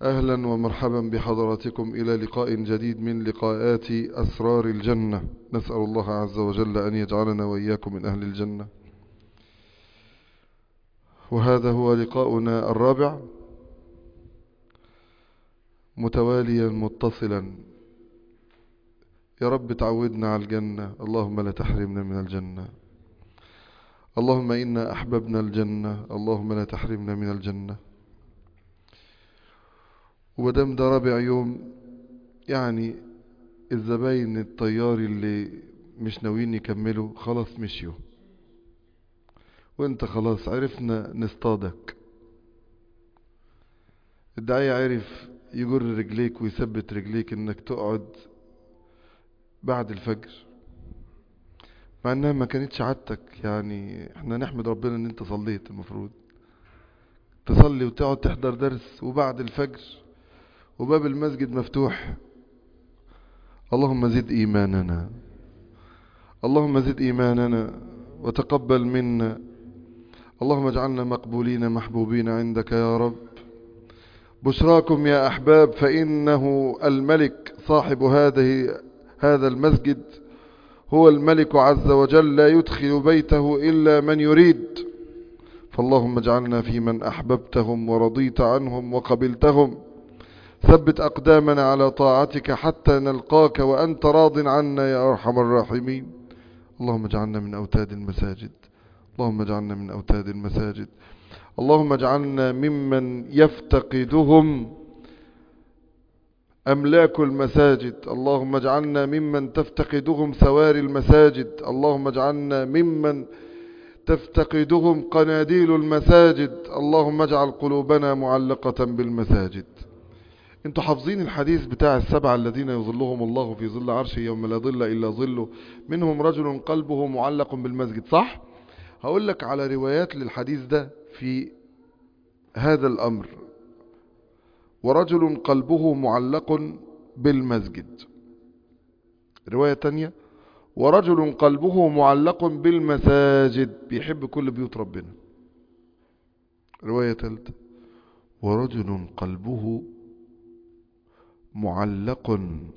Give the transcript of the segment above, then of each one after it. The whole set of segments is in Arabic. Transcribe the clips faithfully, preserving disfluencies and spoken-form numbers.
أهلا ومرحبا بحضراتكم إلى لقاء جديد من لقاءات أسرار الجنة. نسأل الله عز وجل أن يجعلنا وإياكم من أهل الجنة. وهذا هو لقاؤنا الرابع متواليا متصلا. يا رب تعودنا على الجنة، اللهم لا تحرمنا من الجنة. اللهم إنا أحببنا الجنة، اللهم لا تحرمنا من الجنة. ودم ده رابع يوم، يعني الزباين الطيار اللي مش ناويين يكملوا خلاص مشيوا، وانت خلاص عرفنا نصطادك. الداعية عرف يجر رجليك ويثبت رجليك انك تقعد بعد الفجر، مع انها ما كانتش عادتك. يعني احنا نحمد ربنا ان انت صليت، المفروض تصلي وتقعد تحضر درس وبعد الفجر وباب المسجد مفتوح. اللهم زد ايماننا، اللهم زد ايماننا وتقبل منا. اللهم اجعلنا مقبولين محبوبين عندك يا رب. بشراكم يا أحباب، فإنه الملك صاحب هذه هذا المسجد هو الملك عز وجل، لا يدخل بيته إلا من يريد. فاللهم اجعلنا في من أحببتهم ورضيت عنهم وقبلتهم. ثبت أقدامنا على طاعتك حتى نلقاك وأنت راض عنا يا أرحم الراحمين. اللهم اجعلنا من أوتاد المساجد، اللهم اجعلنا من أوتاد المساجد. اللهم اجعلنا ممن يفتقدهم أملاك المساجد. اللهم اجعلنا ممن تفتقدهم سواري المساجد. اللهم اجعلنا ممن تفتقدهم قناديل المساجد. اللهم اجعل قلوبنا معلقة بالمساجد. انتوا حافظين الحديث بتاع السبعة الذين يظلهم الله في ظل عرشه يوم لا ظل إلا ظله، منهم رجل قلبه معلق بالمسجد، صح؟ هقول لك على روايات للحديث ده في هذا الأمر. ورجل قلبه معلق بالمسجد. رواية تانية، ورجل قلبه معلق بالمساجد، بيحب كل بيوت ربنا. رواية ثالثة، ورجل قلبه معلق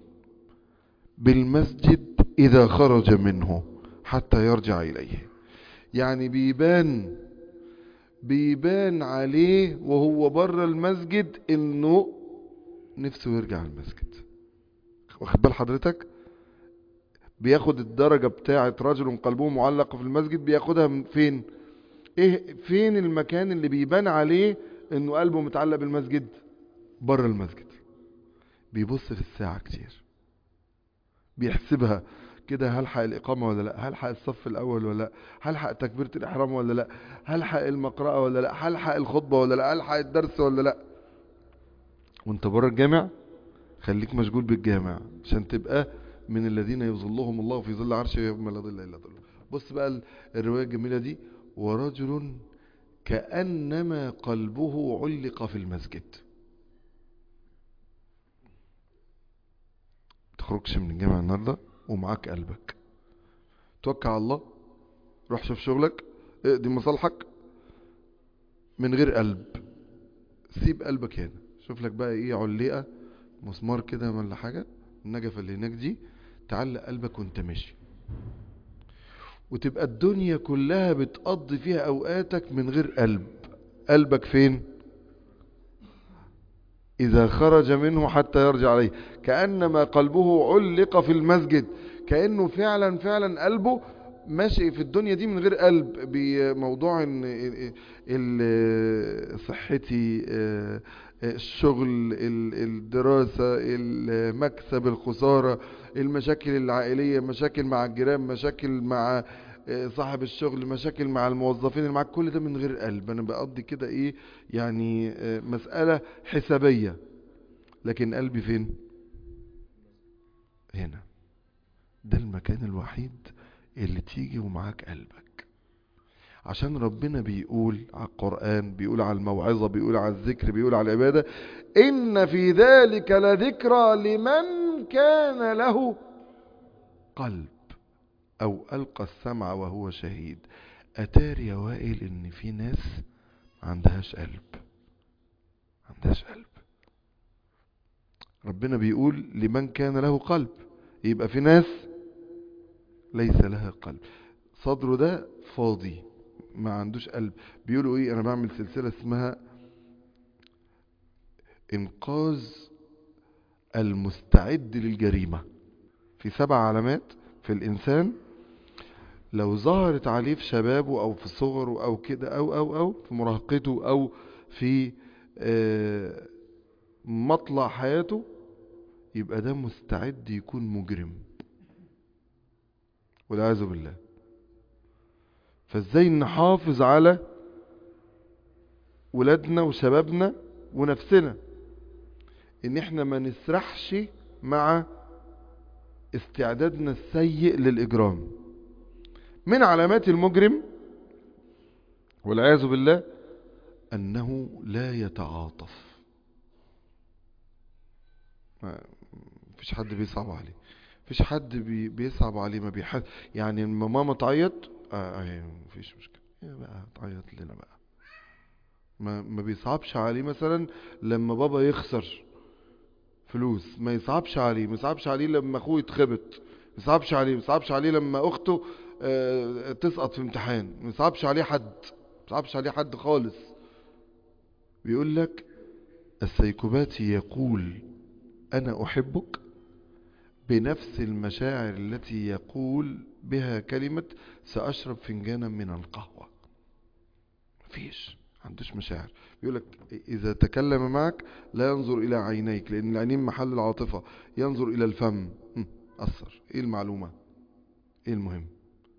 بالمسجد إذا خرج منه حتى يرجع إليه. يعني بيبان بيبان عليه وهو بره المسجد انه نفسه يرجع المسجد. واخد بال حضرتك؟ بياخد الدرجة بتاعة رجل قلبه معلق في المسجد، بياخدها من فين؟ ايه فين المكان اللي بيبان عليه انه قلبه متعلق بالمسجد؟ بره المسجد. بيبص في الساعة كتير، بيحسبها كده، هلحق الإقامة ولا لا، هلحق الصف الأول ولا لا، هلحق تكبيرة الإحرام ولا لا، هلحق المقرأة ولا لا، هلحق الخطبة ولا لا، هلحق الدرس ولا لا. وانت بره الجامع خليك مشغول بالجامع عشان تبقى من الذين يظلهم الله في ظل عرشه يوم لا ظل إلا ظله. بص بقى الرواية الجميلة دي، ورجل كأنما قلبه علق في المسجد. تخرجش من الجامع النهارده ومعاك قلبك، توكل على الله، روح شوف شغلك، اقضي مصالحك من غير قلب. سيب قلبك هنا، شوف لك بقى ايه علقة مسمار كده ولا حاجة، النجفة اللي هناك دي، تعلق قلبك وانت ماشي، وتبقى الدنيا كلها بتقضي فيها اوقاتك من غير قلب. قلبك فين؟ اذا خرج منه حتى يرجع عليه. كأنما قلبه علق في المسجد، كأنه فعلا فعلا قلبه ماشي في الدنيا دي من غير قلب. بموضوع ان صحتي، الشغل، الدراسة، المكسب، الخسارة، المشاكل العائلية، مشاكل مع الجيران، مشاكل مع صاحب الشغل، مشاكل مع الموظفين اللي معاك، كل ده من غير قلب. انا بقضي كده ايه يعني، مسألة حسابية، لكن قلبي فين؟ هنا. ده المكان الوحيد اللي تيجي ومعاك قلبك، عشان ربنا بيقول على القرآن، بيقول على الموعظة، بيقول على الذكر، بيقول على العبادة: إن في ذلك لذكرى لمن كان له قلب أو ألقى السمع وهو شهيد. أتاري يا وائل إن في ناس ما عندهاش قلب، ما عندهاش قلب. ربنا بيقول لمن كان له قلب. يبقى في ناس ليس لها قلب، صدره ده فاضي ما عندوش قلب. بيقولوا ايه، انا بعمل سلسلة اسمها انقاذ المستعد للجريمة. في سبع علامات في الانسان لو ظهرت عليه في شبابه او في صغره او كده او او او في مراهقته او في آه مطلع حياته، يبقى ده مستعد يكون مجرم والعياذ بالله. فازاي نحافظ على ولادنا وشبابنا ونفسنا ان احنا ما نسرحش مع استعدادنا السيء للاجرام. من علامات المجرم والعياذ بالله انه لا يتعاطف. ما فيش حد بيصعب عليه، فيش حد بي بيصعب عليه، ما بيحس. يعني لما ماما تعيط اه اه مفيش مشكله، يا بقى تعيط لنا بقى. ما ما بيصعبش عليه مثلا لما بابا يخسر فلوس، ما يصعبش عليه. ما يصعبش عليه لما اخوه يتخبط، ما يصعبش عليه. ما يصعبش عليه لما اخته اه تسقط في امتحان. ما يصعبش عليه حد، ما يصعبش عليه حد خالص. بيقول لك السيكوباتي يقول انا احبك بنفس المشاعر التي يقول بها كلمة سأشرب فنجانا من القهوة. مفيش عندوش مشاعر. بيقولك إذا تكلم معك لا ينظر إلى عينيك، لأن العينين محل العاطفة. ينظر إلى الفم. أثر إيه المعلومة، إيه المهم.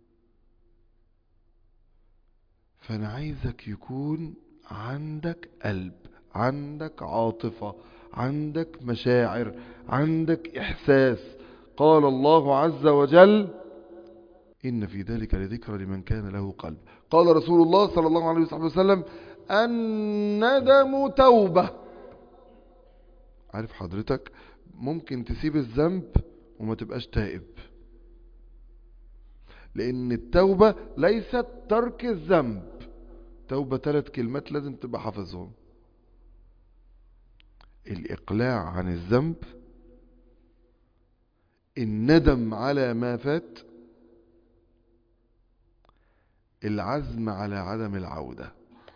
فأنا عايزك يكون عندك قلب، عندك عاطفة، عندك مشاعر، عندك إحساس. قال الله عز وجل إن في ذلك لذكرى لمن كان له قلب. قال رسول الله صلى الله عليه وسلم الندم توبة. عارف حضرتك ممكن تسيب الذنب وما تبقاش تائب، لأن التوبة ليست ترك الذنب. توبة ثلاث كلمات لازم تبقى حافظهم: الإقلاع عن الذنب، الندم على ما فات، العزم على عدم العودة.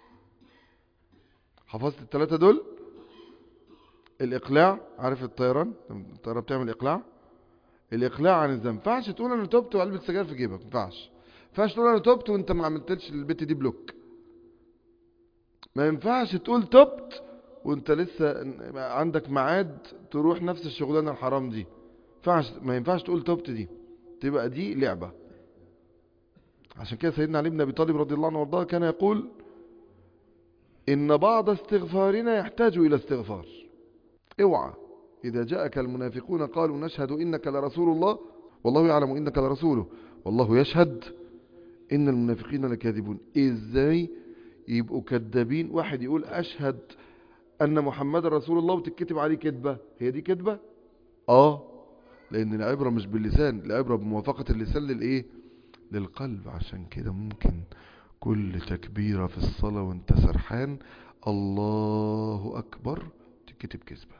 حفظت الثلاثة دول؟ الإقلاع، عارف الطيران، الطيارة بتعمل إقلاع. الإقلاع عن الذنب. ما ينفعش تقول أنا تبت وعلبة سجاير في جيبك، ما ينفعش. ما ينفعش تقول أنا تبت وأنت ما عملتلش البت دي بلوك. ما ينفعش تقول تبت وأنت لسه عندك ميعاد تروح نفس الشغلانة الحرام دي. ما ينفعش تقول تبت، دي تبقى دي لعبة. عشان كده سيدنا علي بن أبي طالب رضي الله عنه وارضاه كان يقول إن بعض استغفارنا يحتاج إلى استغفار. اوعى إذا جاءك المنافقون قالوا نشهد إنك لرسول الله والله يعلم إنك لرسوله والله يشهد إن المنافقين لكاذبون. إزاي يبقوا كذابين؟ واحد يقول أشهد أن محمد رسول الله وتكتب عليه كذبة، هي دي كذبة؟ آه، لأن العبرة مش باللسان، العبرة بموافقة اللسان للإيه؟ للقلب. عشان كده ممكن كل تكبيرة في الصلاة وانت سرحان الله أكبر تكتب كذبة،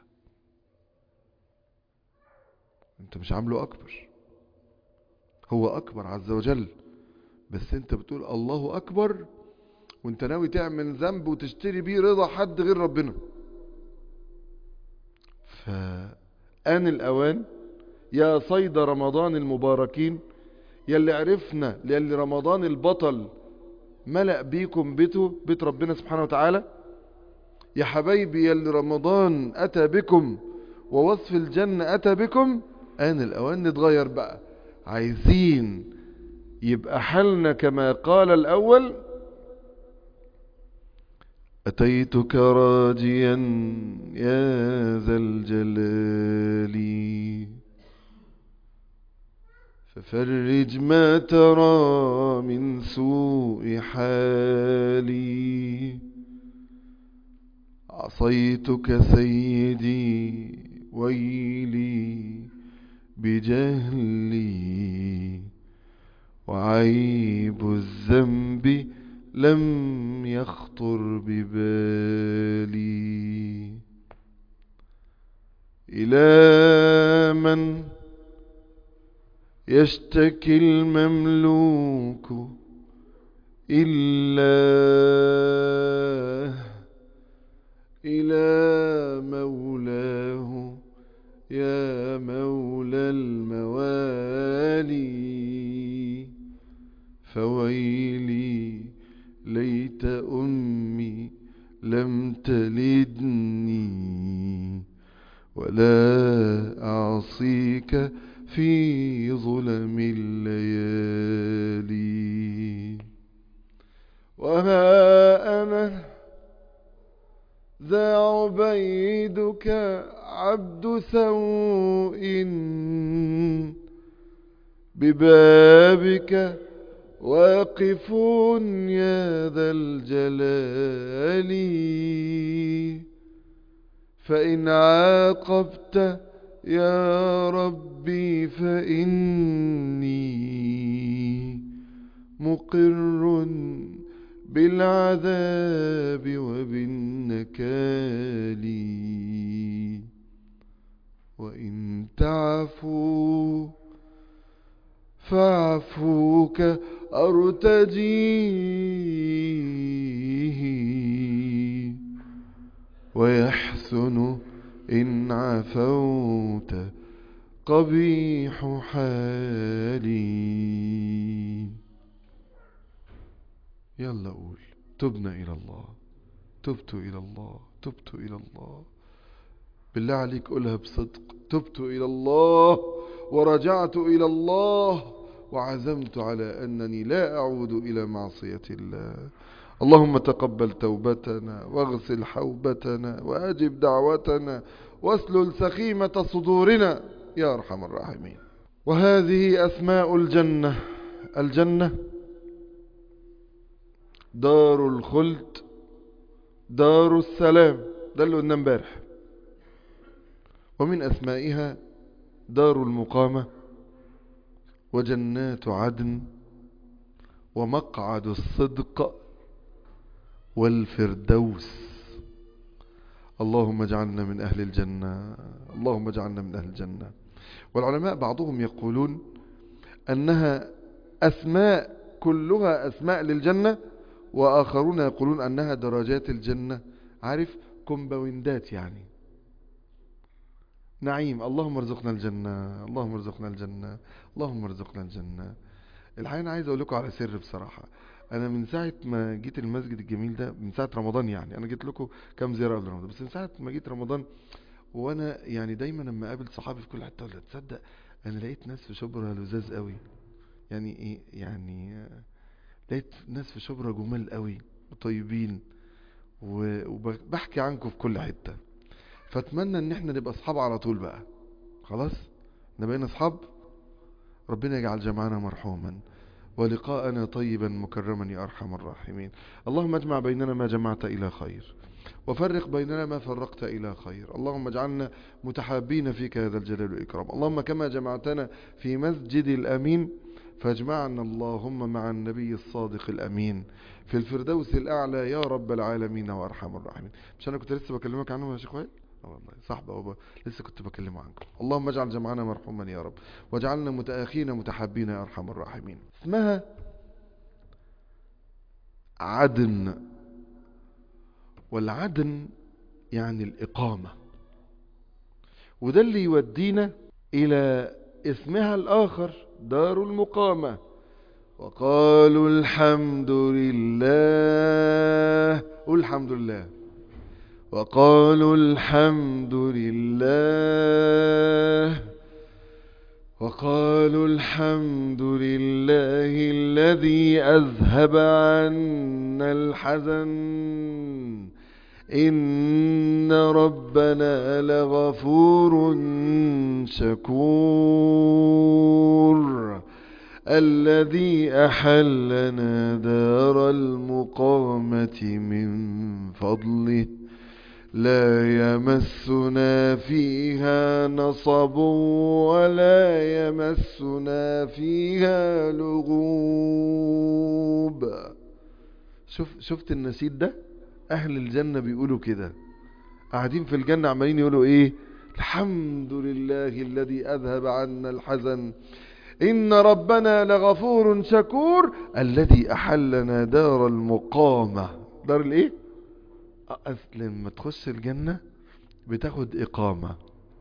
انت مش عامله أكبر، هو أكبر عز وجل، بس انت بتقول الله أكبر وانت ناوي تعمل ذنب وتشتري بيه رضا حد غير ربنا. فآن الأوان يا صيد رمضان المباركين، يلي عرفنا يلي رمضان البطل ملأ بيكم بيته، بيت ربنا سبحانه وتعالى. يا حبايبي يلي رمضان أتى بكم ووصف الجنة أتى بكم، آن الأوان نتغير بقى. عايزين يبقى حالنا كما قال الأول أتيتك راجيا يا ذا الجلال ففرج ما ترى من سوء حالي. عصيتك سيدي ويلي بجهلي وعيب الذنب لم يخطر ببالي. إلى من يشتكي المملوك إلا إلى مولاه يا مولى الموالي. فويلي ليت أمي لم تلدني ولا أعصيك في ظلم الليالي. وها أنا ذا عبيدك عبد سوء ببابك واقف يا ذا الجلال. فإن عاقبت يا ربي فإني مقر بالعذاب وبالنكال. وإن تعفو فعفوك أرتجيه ويحسن إن عفوت قبيح حالي. يلا قول تبنا إلى الله، تبت إلى الله، تبت إلى الله. بالله عليك قولها بصدق، تبت إلى الله ورجعت إلى الله وعزمت على أنني لا أعود إلى معصية الله. اللهم تقبل توبتنا واغسل حوبتنا وأجب دعوتنا واسلل سخيمة صدورنا يا أرحم الراحمين. وهذه أسماء الجنة. الجنة دار الخلد، دار السلام، ده اللي قلنا امبارح. ومن أسمائها دار المقامة وجنات عدن ومقعد الصدق والفردوس. اللهم اجعلنا من أهل الجنة، اللهم اجعلنا من أهل الجنة. والعلماء بعضهم يقولون أنها أسماء كلها أسماء للجنة، وآخرون يقولون أنها درجات الجنة. عارف كومباوندات يعني نعيم. اللهم ارزقنا الجنة، اللهم ارزقنا الجنة، اللهم ارزقنا الجنة. الحقيقة أنا عايز أقول لكم على سر بصراحة. أنا من ساعة ما جيت المسجد الجميل ده، من ساعة رمضان يعني، أنا جيت لكم كام زيارة قبل رمضان، بس من ساعة ما جيت رمضان وأنا يعني دايما لما أقابل صحابي في كل حتة، ولا تصدق أنا لقيت ناس في شبرا لذاذ قوي. يعني إيه يعني، لقيت ناس في شبرا جمال قوي وطيبين، وبحكي عنكم في كل حتة. فاتمنى ان احنا نبقى اصحاب على طول بقى. خلاص نبقينا اصحاب. ربنا يجعل جمعنا مرحوما ولقاءنا طيبا مكرما يا ارحم الراحمين. اللهم اجمع بيننا ما جمعت الى خير، وفرق بيننا ما فرقت الى خير. اللهم اجعلنا متحابين فيك هذا الجلال والاكرام. اللهم كما جمعتنا في مسجد الامين فاجمعنا اللهم مع النبي الصادق الامين في الفردوس الاعلى يا رب العالمين وارحم الراحمين. مش انا كنت لسه بكلمك عنه يا شيخ وائل؟ والله صاحبه أبا لسه كنت بكلمه عنكم. اللهم اجعل جمعنا مرحوما يا رب، واجعلنا متآخين متحابين يا ارحم الراحمين. اسمها عدن، والعدن يعني الإقامة، وده اللي يودينا إلى اسمها الآخر دار المقامة. وقالوا الحمد لله، قل الحمد لله. وقالوا الحمد لله، وقالوا الحمد لله الذي أذهب عنا الحزن إن ربنا لغفور شكور الذي أحلنا دار المقامة من فضله لا يمسنا فيها نصب ولا يمسنا فيها لغوب. شوف شفت النشيد ده؟ أهل الجنة بيقولوا كده، قاعدين في الجنة عمالين يقولوا إيه؟ الحمد لله الذي أذهب عنا الحزن، إن ربنا لغفور شكور، الذي أحلنا دار المقامة. دار الايه؟ أصل لما تخش الجنة بتاخد إقامة.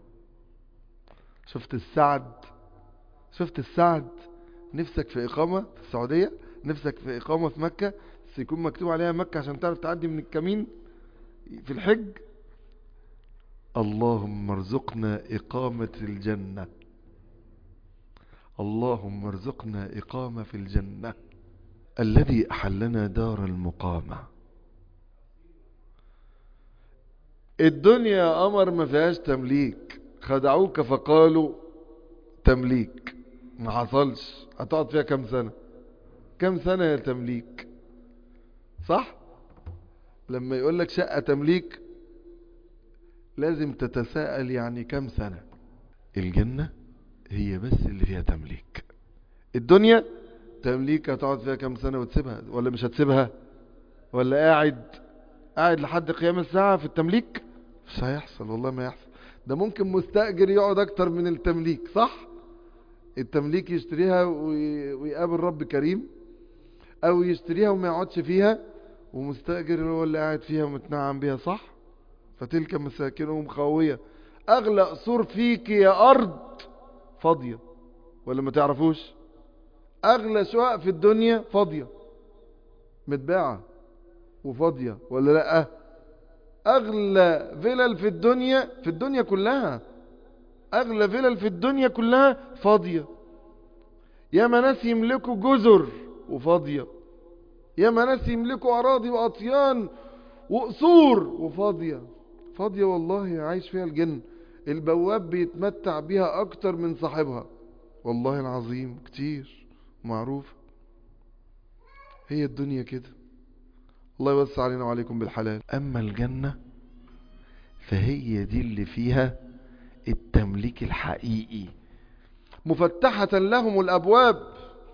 شفت السعد؟ شفت السعد؟ نفسك في إقامة في السعودية، نفسك في إقامة في مكة، بس يكون مكتوب عليها مكة عشان تعرف تعدي من الكمين في الحج. اللهم ارزقنا إقامة الجنة، اللهم ارزقنا إقامة في الجنة، الذي أحلنا دار المقامة. الدنيا يا قمر ما فيهاش تمليك، خدعوك فقالوا تمليك، ما حصلش. هتقعد فيها كم سنة؟ كم سنة يا تمليك؟ صح؟ لما يقول لك شقة تمليك لازم تتساءل يعني كم سنة. الجنة هي بس اللي فيها تمليك. الدنيا تمليك هتقعد فيها كم سنة وتسيبها ولا مش هتسيبها؟ ولا قاعد قاعد لحد قيام الساعة في التمليك؟ مش هيحصل، والله ما يحصل. ده ممكن مستأجر يقعد اكتر من التمليك، صح؟ التمليك يشتريها ويقابل رب كريم، او يشتريها وما يقعدش فيها، ومستأجر هو اللي قاعد فيها ومتنعم بيها، صح؟ فتلك مساكنهم خاوية. اغلى قصور فيك يا ارض فاضية، ولا ما تعرفوش؟ اغلى شقق في الدنيا فاضية متباعة وفاضية، ولا لا؟ اغلى فلل في الدنيا، في الدنيا كلها، اغلى فلل في الدنيا كلها فاضية. ياما ناس يملكوا جزر وفاضية، ياما ناس يملكوا اراضي واطيان وقصور وفاضية. فاضية والله، عايش فيها الجن. البواب بيتمتع بيها اكتر من صاحبها، والله العظيم كتير معروف. هي الدنيا كده. الله يوسع علينا وعليكم بالحلال. اما الجنة فهي دي اللي فيها التمليك الحقيقي. مفتحة لهم الابواب،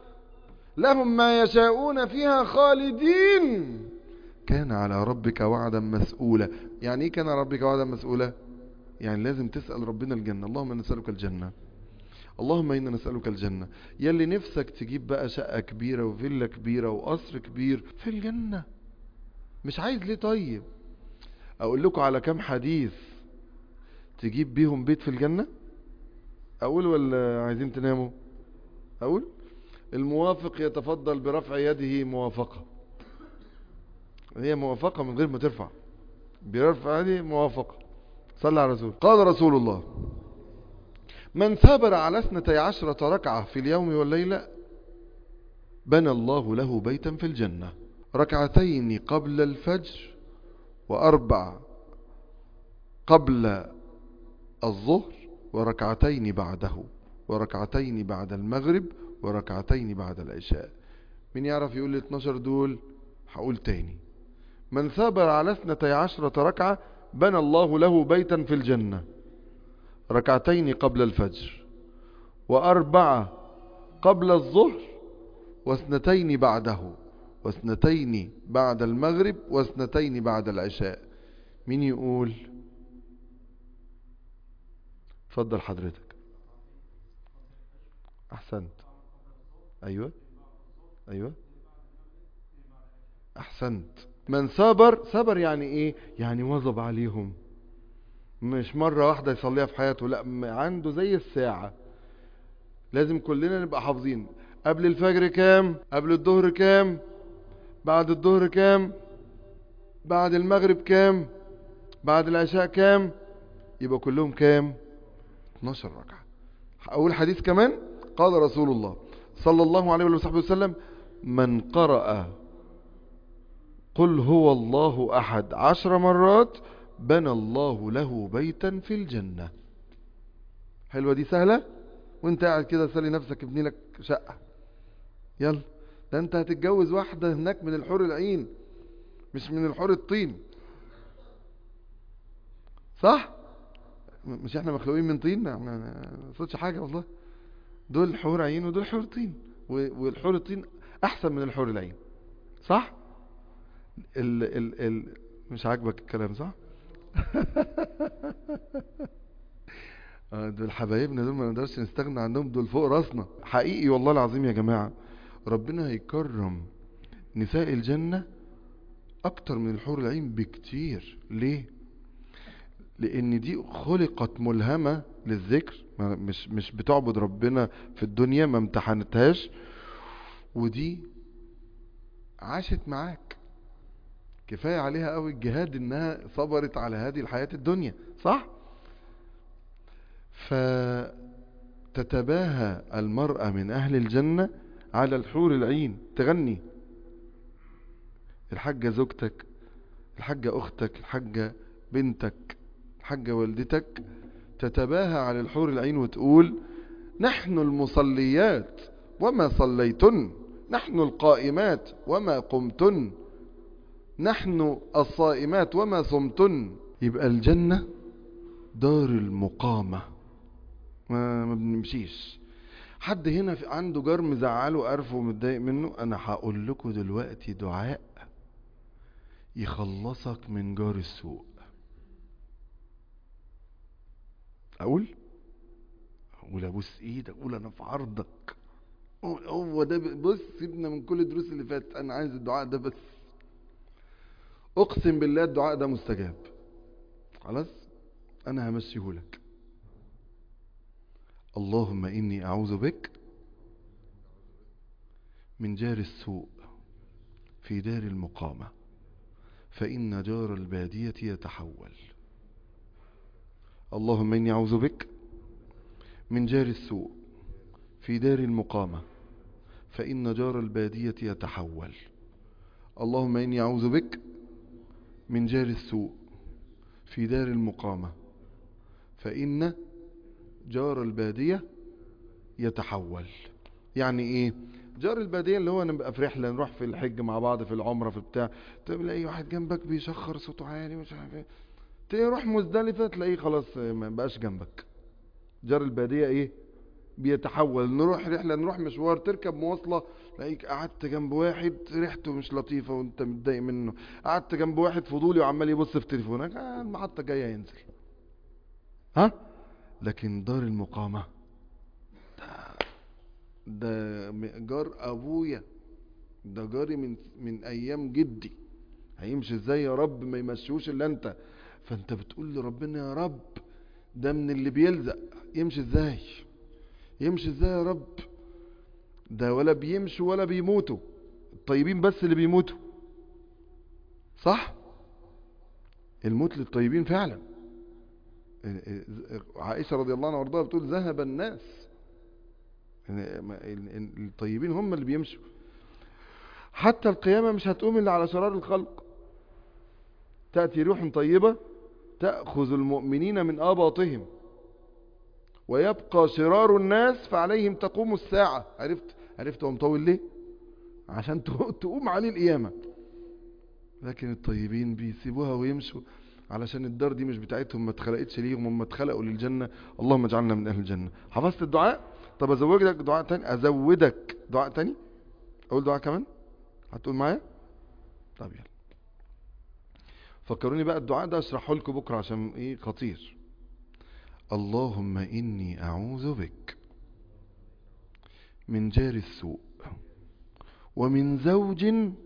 لهم ما يشاءون فيها خالدين، كان على ربك وعدا مسؤولا. يعني ايه كان على ربك وعدا مسؤولا؟ يعني لازم تسأل ربنا الجنة. اللهم نسألك الجنة، اللهم إنا نسألك الجنة. يلي نفسك تجيب بقى شقة كبيرة وفيلا كبيرة وقصر كبير في الجنة، مش عايز ليه؟ طيب اقول لكم على كم حديث تجيب بيهم بيت في الجنة. اقول ولا عايزين تناموا؟ اقول. الموافق يتفضل برفع يده موافقة. هي موافقة من غير ما ترفع، برفع يده موافقة. صلى على رسول. قال رسول الله: من ثابر على اثنتي عشرة ركعة في اليوم والليلة بنى الله له بيتا في الجنة، ركعتين قبل الفجر، وأربع قبل الظهر، وركعتين بعده، وركعتين بعد المغرب، وركعتين بعد العشاء. مين يعرف يقول لي اتناشر دول؟ هقول تاني: من ثابر على اثنتي عشرة ركعة بنى الله له بيتا في الجنة، ركعتين قبل الفجر، وأربعة قبل الظهر، واثنتين بعده، واثنتين بعد المغرب، واثنتين بعد العشاء. مين يقول؟ اتفضل حضرتك. احسنت. ايوه ايوه احسنت. من صبر، صبر يعني ايه؟ يعني واظب عليهم، مش مرة واحدة يصليها في حياته، لا، عنده زي الساعة. لازم كلنا نبقى حافظين قبل الفجر كام، قبل الظهر كام، بعد الظهر كام، بعد المغرب كام، بعد العشاء كام، يبقى كلهم كام؟ اتناشر ركعة. اقول حديث كمان. قال رسول الله صلى الله عليه وصحبه وسلم: من قرأ قل هو الله احد عشر مرات بنى الله له بيتا في الجنة. حلوة دي، سهلة. وانت قاعد كده سالي نفسك ابني لك شقة. يلا، ده انت هتتجوز واحدة هناك من الحور العين، مش من الحور الطين، صح؟ مش احنا مخلوقين من طين؟ ما صوتش حاجة والله. دول حور عين ودول حور طين، والحور الطين احسن من الحور العين، صح؟ ال ال ال مش عاجبك الكلام، صح؟ آه، دول حبايبنا، دول ما نقدرش نستغنى عنهم، دول فوق راسنا حقيقي والله العظيم يا جماعة. ربنا هيكرم نساء الجنة اكتر من الحور العين بكتير. ليه؟ لان دي خلقت ملهمة للذكر، ما- مش مش بتعبد ربنا في الدنيا، ما امتحنتهاش. ودي عاشت معاك، كفاية عليها قوي الجهاد انها صبرت على هذه الحياة الدنيا، صح؟ فتتباهى المرأة من اهل الجنة على الحور العين، تغني الحاجة زوجتك، الحاجة اختك، الحاجة بنتك، الحاجة والدتك، تتباهى على الحور العين وتقول: نحن المصليات وما صليتن، نحن القائمات وما قمتن، نحن الصائمات وما صمتن. يبقى الجنة دار المقامة، ما, ما بنمشيش. حد هنا في عنده جار مزعله قرفه ومتضايق منه، انا هقول لكم دلوقتي دعاء يخلصك من جار السوء. اقول اقول ابوس ايدك، اقول انا في عرضك، هو ده. بص، سيبنا من كل الدروس اللي فاتت، انا عايز الدعاء ده بس. اقسم بالله الدعاء ده مستجاب. خلاص انا همشيهولك. اللهم اني اعوذ بك من جار السوء في دار المقامة، فإن جار البادية يتحول. اللهم إني أعوذ بك من جار السوء في دار المقامة، فإن جار البادية يتحول. اللهم إني أعوذ بك من جار السوء في دار المقامة، فإن جار البادية يتحول. يعني إيه جار البادية؟ اللي هو نبقى في رحلة، نروح في الحج مع بعض، في العمرة، في بتاع، تلاقي واحد جنبك بيشخر صوته عالي مش عارف ايه، تروح مزدلفة تلاقيه خلاص ما بقاش جنبك. جار البادية ايه؟ بيتحول. نروح رحلة، نروح مشوار، تركب مواصلة، تلاقيك قعدت جنب واحد ريحته مش لطيفة وانت متضايق منه، قعدت جنب واحد فضولي وعمال يبص في تليفونك، آه المحطة جاية ينزل. ها؟ لكن دار المقامة ده جار ابويا، ده جاري من من ايام جدي، هيمشي ازاي يا رب؟ ما يمشيوش الا انت. فانت بتقول لربنا: يا رب ده من اللي بيلزق، يمشي ازاي؟ يمشي ازاي يا رب؟ ده ولا بيمشوا ولا بيموتوا، الطيبين بس اللي بيموتوا، صح؟ الموت للطيبين فعلا. عائشة رضي الله عنها وارضاها بتقول: ذهب الناس، الطيبين هم اللي بيمشوا. حتى القيامة مش هتقوم إلا على شرار الخلق. تأتي روح طيبة تأخذ المؤمنين من آباطهم، ويبقى شرار الناس فعليهم تقوم الساعة. عرفت عرفت هو مطول ليه؟ عشان تقوم عليه القيامة. لكن الطيبين بيسيبوها ويمشوا، علشان الدار دي مش بتاعتهم، ما اتخلقتش ليهم، هم اتخلقوا للجنة. اللهم اجعلنا من أهل الجنة. حفظت الدعاء؟ طب ازودك دعاء تاني، ازودك دعاء تاني، اقول دعاء كمان، هتقول معايا؟ طب يلا فكروني بقى الدعاء ده اشرحه لكم بكرة عشان ايه خطير. اللهم اني اعوذ بك من جار السوء ومن زوج.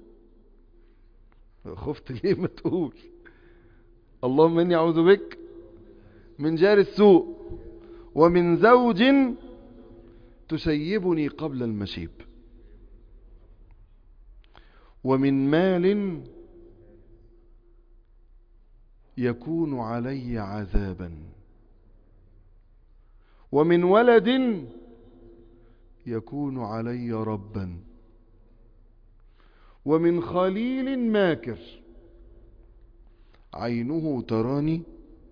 خفت ليه؟ ما تقول. اللهم اني اعوذ بك من جار السوء ومن زوج تشيبني قبل المشيب، ومن مال يكون علي عذابا، ومن ولد يكون علي ربا، ومن خليل ماكر عينه تراني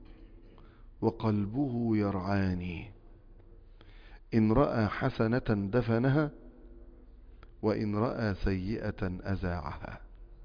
وقلبه يرعاني، إن رأى حسنة دفنها وإن رأى سيئة أزاعها.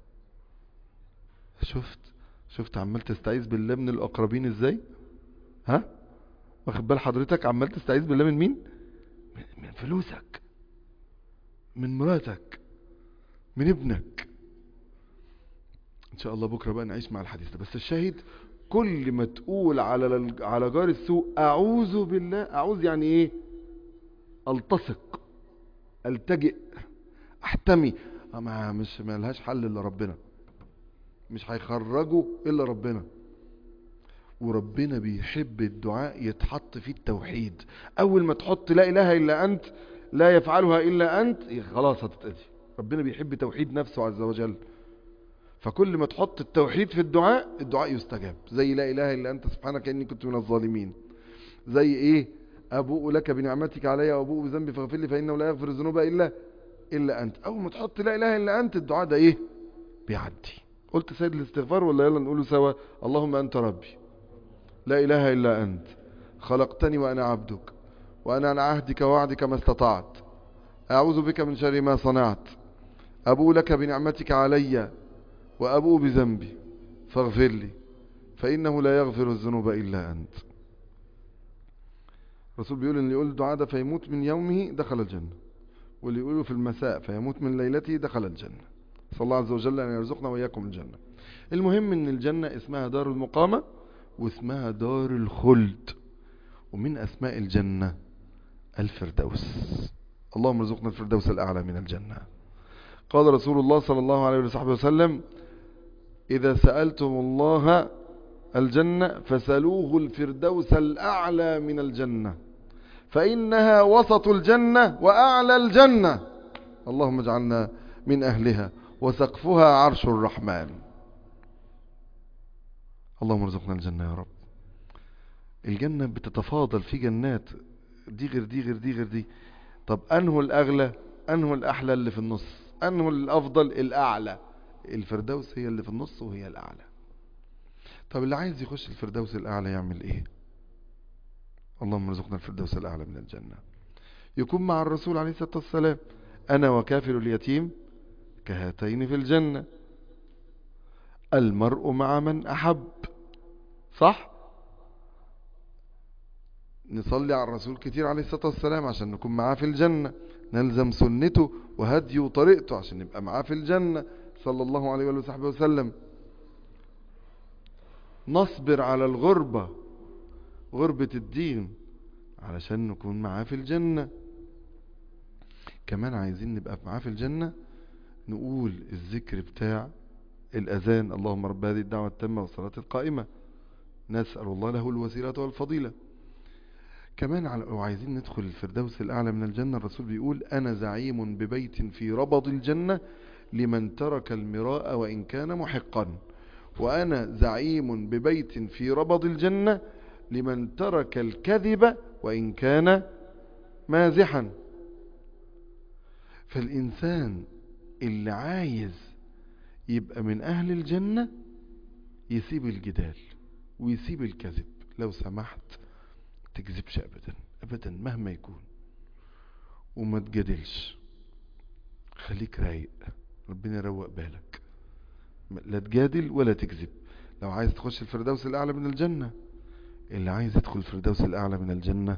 شفت شفت عمال تستعيذ بالله من الأقربين ازاي؟ ها؟ واخد بال حضرتك؟ عمال تستعيذ بالله من مين؟ من فلوسك، من مراتك، من ابنك. ان شاء الله بكرة بقى نعيش مع الحديث ده. بس الشاهد كل ما تقول على على جار السوء اعوذ بالله، اعوذ يعني ايه؟ التصق، التجئ، احتمي. ما مش ما لهاش حل الا ربنا، مش هيخرجوا الا ربنا. وربنا بيحب الدعاء يتحط فيه التوحيد. اول ما تحط لا اله الا انت، لا يفعلها الا انت، خلاص هتتأذي. ربنا بيحب توحيد نفسه عز وجل، فكل ما تحط التوحيد في الدعاء، الدعاء يستجاب. زي لا اله الا انت سبحانك اني كنت من الظالمين. زي ايه؟ ابوء لك بنعمتك علي وابوء بذنبي فاغفر لي فانه لا يغفر الذنوب الا الا انت. اول ما تحط لا اله الا انت، الدعاء ده ايه؟ بيعدي. قلت سيد الاستغفار ولا يلا نقوله سوا؟ اللهم انت ربي لا اله الا انت خلقتني وانا عبدك وانا على عهدك ووعدك ما استطعت، اعوذ بك من شر ما صنعت، ابوء لك بنعمتك علي وابوء بذنبي فاغفر لي فانه لا يغفر الذنوب الا انت. الرسول بيقول ان اللي يقول الدعاء ده فيموت من يومه دخل الجنة، واللي يقوله في المساء فيموت من ليلته دخل الجنة. صلى الله عز وجل ان يرزقنا واياكم الجنة. المهم ان الجنة اسمها دار المقامة واسمها دار الخلد، ومن اسماء الجنة الفردوس. اللهم ارزقنا الفردوس الاعلى من الجنة. قال رسول الله صلى الله عليه وصحبه وسلم: اذا سألتم الله الجنة فسألوه الفردوس الاعلى من الجنة، فانها وسط الجنة واعلى الجنة. اللهم اجعلنا من اهلها، وسقفها عرش الرحمن. اللهم ارزقنا الجنة يا رب. الجنة بتتفاضل في جنات، دي غير دي غير دي غير دي. طب انه الاغلى؟ انه الاحلى؟ اللي في النص. انه الافضل؟ الاعلى. الفردوس هي اللي في النص وهي الاعلى. طب اللي عايز يخش الفردوس الاعلى يعمل ايه؟ اللهم ارزقنا الفردوس الاعلى من الجنة. يكون مع الرسول عليه الصلاة والسلام: انا وكافل اليتيم كهاتين في الجنة، المرء مع من احب. صح؟ نصلي على الرسول كتير عليه الصلاة والسلام عشان نكون معاه في الجنة، نلزم سنته وهديه وطريقته عشان نبقى معاه في الجنة صلى الله عليه وصحبه وسلم. نصبر على الغربة، غربة الدين، علشان نكون معاه في الجنة. كمان عايزين نبقى معاه في الجنة نقول الذكر بتاع الأذان: اللهم رب هذه الدعوة التامة والصلاة القائمة، نسأل الله له الوسيلة والفضيلة. كمان وعايزين ندخل الفردوس الأعلى من الجنة، الرسول بيقول: أنا زعيم ببيت في ربض الجنة لمن ترك المراء وإن كان محقا، وأنا زعيم ببيت في ربض الجنة لمن ترك الكذب وإن كان مازحا. فالإنسان اللي عايز يبقى من أهل الجنة يسيب الجدال ويسيب الكذب. لو سمحت تكذبش أبدا أبدا مهما يكون، وما تجادلش، خليك رايق، ربنا يروق بالك. لا تجادل ولا تكذب لو عايز تخش الفردوس الأعلى من الجنة. اللي عايز يدخل الفردوس الأعلى من الجنة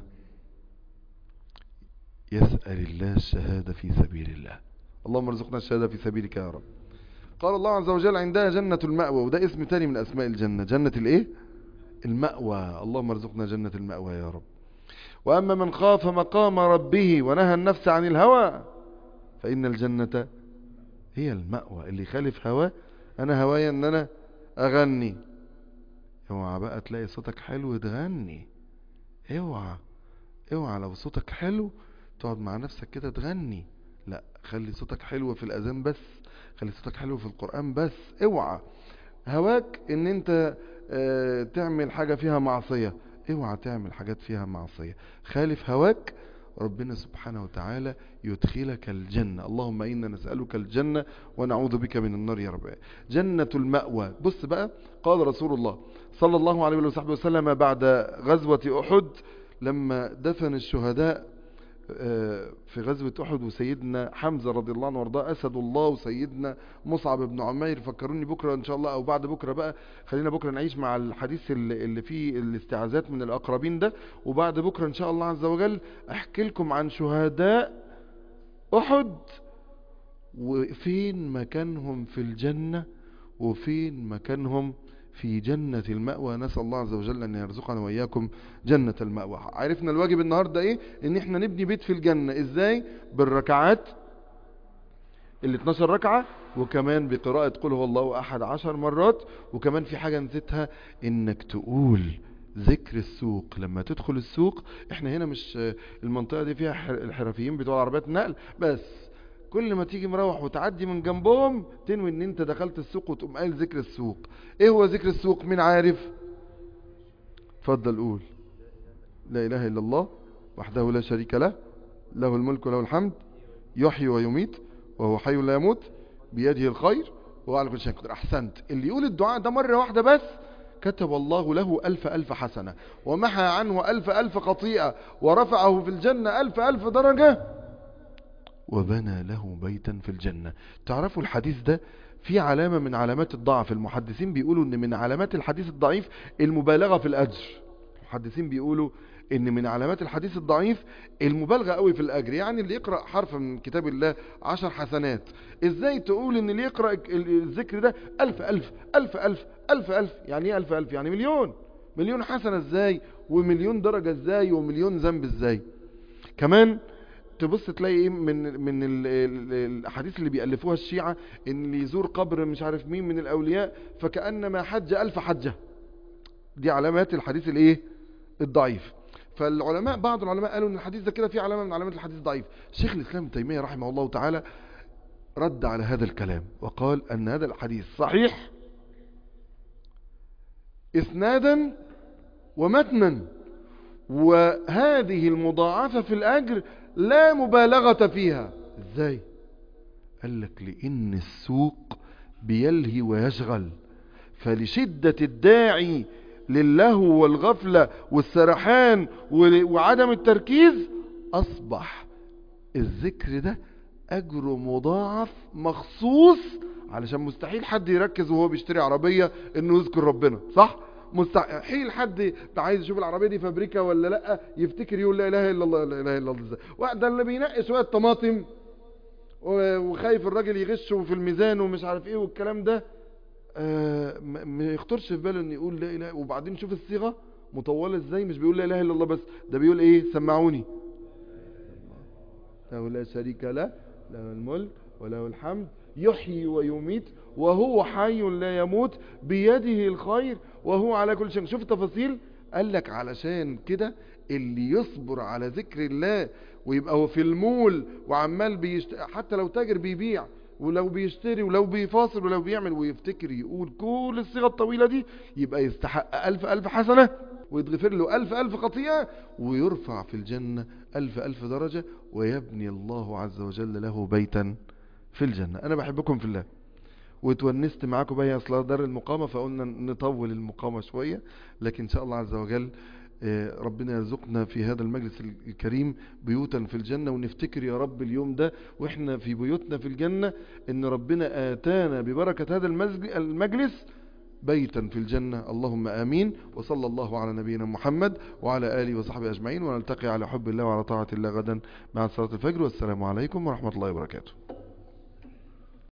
يسأل الله الشهادة في سبيل الله. اللهم ارزقنا الشهادة في سبيلك يا رب. قال الله عز وجل: عندها جنة المأوى. وده اسم تاني من أسماء الجنة، جنة الايه؟ المأوى. اللهم ارزقنا جنة المأوى يا رب. وأما من خاف مقام ربه ونهى النفس عن الهوى فإن الجنة هي المأوى. اللي يخالف هواه، أنا هوايا أن أنا أغني، اوعى بقى تلاقي صوتك حلو تغني. اوعى اوعى لو صوتك حلو تقعد مع نفسك كده تغني. لا، خلي صوتك حلو في الأذان بس، خلي صوتك حلو في القرآن بس. اوعى هواك ان انت اه تعمل حاجة فيها معصية، اوعى تعمل حاجات فيها معصية. خالف هواك، ربنا سبحانه وتعالى يدخلك الجنة. اللهم إنا نسألك الجنة ونعوذ بك من النار يا رب. جنة المأوى. بص بقى، قال رسول الله صلى الله عليه وصحبه وسلم بعد غزوة أحد لما دفن الشهداء في غزوة أحد، وسيدنا حمزة رضي الله عنه وارضاه أسد الله، وسيدنا مصعب بن عمير. فكروني بكرة إن شاء الله أو بعد بكرة بقى، خلينا بكرة نعيش مع الحديث اللي فيه الاستعاذات من الأقربين ده، وبعد بكرة إن شاء الله عز وجل أحكي لكم عن شهداء أحد وفين مكانهم في الجنة وفين مكانهم في جنة المأوى. نسأل الله عز وجل أن يرزقنا وإياكم جنة المأوى. عرفنا الواجب النهاردة إيه؟ إن إحنا نبني بيت في الجنة. إزاي؟ بالركعات ال اتناشر ركعة، وكمان بقراءة قل هو الله أحد عشر مرات. وكمان في حاجة نسيتها، إنك تقول ذكر السوق لما تدخل السوق. احنا هنا مش المنطقة دي فيها الحرفيين بتوع عربيات النقل بس، كل ما تيجي مروح وتعدي من جنبهم تنوي ان انت دخلت السوق وتقوم قايل ذكر السوق. ايه هو ذكر السوق؟ مين عارف؟ اتفضل قول. لا اله الا الله وحده لا شريك له، له الملك وله الحمد، يحيي ويميت وهو حي لا يموت، بيده الخير وهو على كل شيء قدير. احسنت. اللي يقول الدعاء ده مرة واحدة بس كتب الله له ألف ألف حسنة، ومحى عنه ألف ألف خطيئة، ورفعه في الجنة ألف ألف درجة، وبنى له بيتا في الجنة. تعرفوا الحديث ده في علامة من علامات الضعف. المحدثين بيقولوا ان من علامات الحديث الضعيف المبالغة في الأجر. المحدثين بيقولوا ان من علامات الحديث الضعيف المبالغة قوي في الأجر. يعني اللي يقرأ حرف من كتاب الله عشر حسنات، ازاي تقول ان اللي يقرأ الذكر ده ألف ألف ألف ألف ألف ألف؟ يعني ايه ألف ألف؟ يعني مليون. مليون حسنة ازاي؟ ومليون درجة ازاي؟ ومليون ذنب ازاي؟ كمان تبص تلاقي ايه من من الاحاديث اللي بيألفوها الشيعة، ان اللي يزور قبر مش عارف مين من الاولياء فكأنما حج ألف حجة. دي علامات الحديث الايه الضعيف. فالعلماء بعض العلماء قالوا ان الحديث ده كده في علامة من علامات الحديث الضعيف. شيخ الاسلام ابن تيمية رحمه الله تعالى رد على هذا الكلام وقال ان هذا الحديث صحيح اسنادا ومتنا، وهذه المضاعفة في الأجر لا مبالغة فيها. ازاي؟ قال لك لأن السوق بيلهي ويشغل، فلشدة الداعي للهو والغفلة والسرحان وعدم التركيز أصبح الذكر ده أجر مضاعف مخصوص، علشان مستحيل حد يركز وهو بيشتري عربية انه يذكر ربنا، صح؟ مستحيل حد عايز يشوف العربية دي فابريكا ولا لا يفتكر يقول لا اله الا الله لا اله الا الله. واحد اللي بينقي شوية طماطم وخايف الراجل يغشه في الميزان ومش عارف ايه والكلام ده، آه ما يخطرش في باله ان يقول لا اله. وبعدين شوف الصيغة مطولة ازاي، مش بيقول لا اله الا الله بس، ده بيقول ايه؟ سمعوني. له لا شريك له، له الملك وله الحمد، يحيي ويميت وهو حي لا يموت، بيده الخير وهو على كل شيء. شوف التفاصيل. قال لك علشان كده اللي يصبر على ذكر الله ويبقى هو في المول وعمال بيشت... حتى لو تاجر بيبيع ولو بيشتري ولو بيفاصل ولو بيعمل ويفتكر يقول كل الصيغة الطويلة دي، يبقى يستحق ألف ألف حسنة، ويتغفر له ألف ألف خطيئة، ويرفع في الجنة ألف ألف درجة، ويبني الله عز وجل له بيتا في الجنة. أنا بحبكم في الله وتونست معاكم بقى، أصلا دار المقامة فقلنا نطول المقامة شوية، لكن إن شاء الله عز وجل ربنا يرزقنا في هذا المجلس الكريم بيوتا في الجنة، ونفتكر يا رب اليوم ده وإحنا في بيوتنا في الجنة إن ربنا آتانا ببركة هذا المجلس بيتا في الجنة. اللهم آمين. وصلى الله على نبينا محمد وعلى آله وصحبه أجمعين، ونلتقي على حب الله وعلى طاعة الله غدا مع صلاة الفجر. والسلام عليكم ورحمة الله وبركاته.